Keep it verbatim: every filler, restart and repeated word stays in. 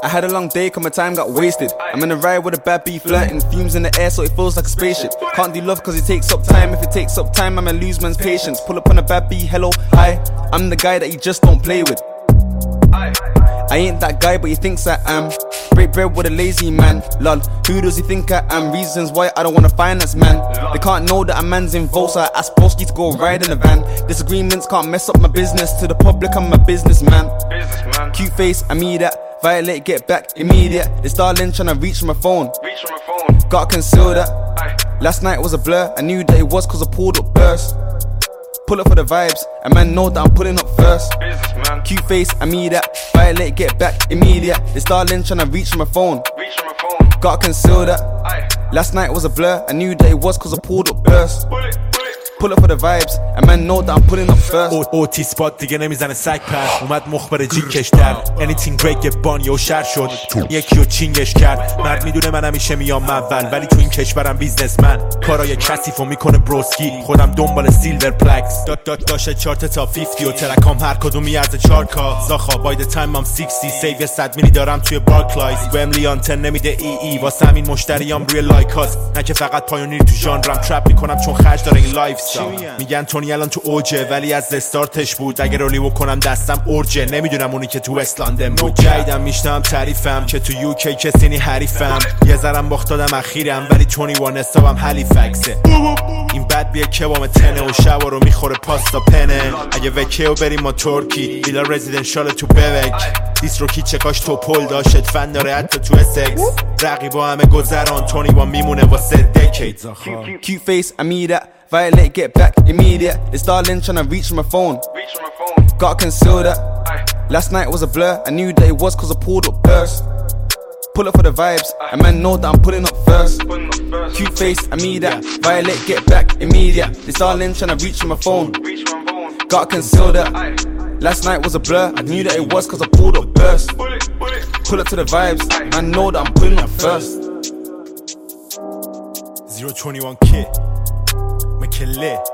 I had a long day, cause my time got wasted. I'm in a ride with a bad B flirting, fumes in the air so it feels like a spaceship. Can't do love cause it takes up time. If it takes up time, I'ma lose man's patience. Pull up on a bad B, hello, hi. I'm the guy that you just don't play with. I ain't that guy, but he thinks I am. Break bread with a lazy man, lol. Who does he think I am? Reasons why I don't wanna finance, man. They can't know that a man's involved, so I ask Broski to go ride in the van. Disagreements can't mess up my business. To the public, I'm a businessman. Cute face, I mean that. Violate, get back, immediate. This darling tryna reach my phone. Gotta conceal that. Last night was a blur. I knew that it was cause I pulled up burst. Pull up for the vibes, a man know that I'm pulling up first. Cute face, I mean that. Violate, get back, immediate. This darling tryna reach my phone. Gotta conceal that. Last night was a blur. I knew that it was cause I pulled up burst. Pull up for the vibes, a man know that I'm pulling up first. اوتی سپات دیگه نمیزنه سگ پر. اومد مخبر جی کشتر. Anything great get بان یا شر شد. یکی رو چینگش کرد. مرد میدونه من همیشه میام اول، ولی تو این کشورم بیزنسمن. کارای کثیفو میکنه بروسکی. خودم دنبال سیلور پلکس. داد داد داشه چارت تا پنجاه و ترکام هر کدوم میارزه چهار کا. زاخا باید تایم هم شصت سیو صد میلی دارم توی بارکلایز. وملی آنتن نمیده ای ای واسه همین مشتریام روی لایکاست. نه که فقط پایونیر تو ژانرم ترپ میکنم چون خرج داره این لایف. میگن تونی الان تو اوجه ولی از استارتش بود. اگه رولی بکنم دستم اورجه. نمیدونم اونی که تو وست لندن بود. جایدم میشنم تعریفم که تو یوکی کسی نی حریفم. یه ذرم باخت دادم اخیرم ولی تونی وان حسابم هلیفکسه. این بد بیه کبام تنه و شبا رو میخوره پاستا پنه. اگه وکیو بریم ما ترکی ویلا رزیدنشال تو ببک. دیس رو کی چکاش تو پل داشت فن داره حتی تو اسکس. رقیبا همه گذران تونی وان میمونه واسه دکیدز. Cute face, I mean that. Violate, get back, immediate. This darling tryna reach my phone. Gotta conceal that. Last night was a blur. I knew that it was cause I pulled up burst. Pull up for the vibes, a man know that I'm pulling up first. Cute face, I mean that. Violate, get back, immediate. This darling tryna reach my phone. Gotta conceal that. Last night was a blur. I knew that it was cause I pulled up burst. Pull up to the vibes, man know that I'm pulling up first. zero twenty-one kid McKinley